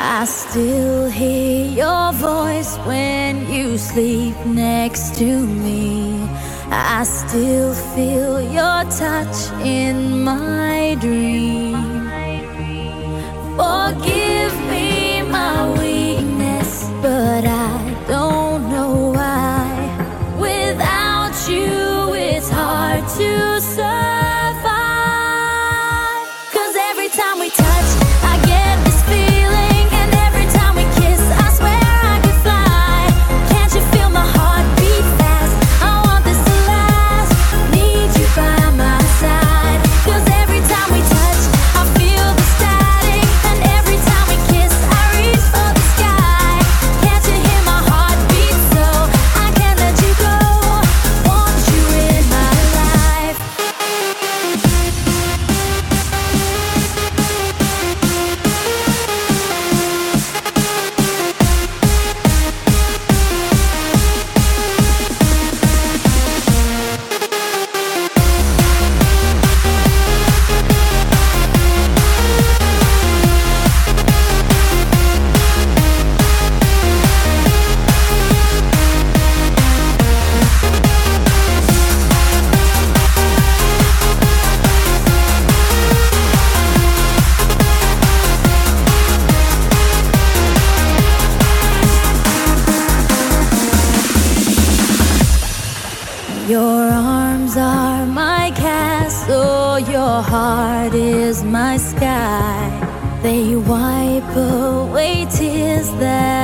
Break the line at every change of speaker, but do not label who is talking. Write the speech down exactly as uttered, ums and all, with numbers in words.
I still hear your voice when you sleep next to me. I still feel your touch in my dream. Forgive me my weakness, but I don't know why. Without you, it's hard to survive. 'Cause every time we touch, I get this feeling, and every time we kiss, I swear I could fly. Can't you feel my heart beat fast? I want this to last. Need you by my side. 'Cause every time we touch, I feel the static, and every time we kiss, I reach for the sky. Can't you hear my heart beat? So I can't let you go. Want you in my life. Your arms are my castle, your heart is my sky. They wipe away tears that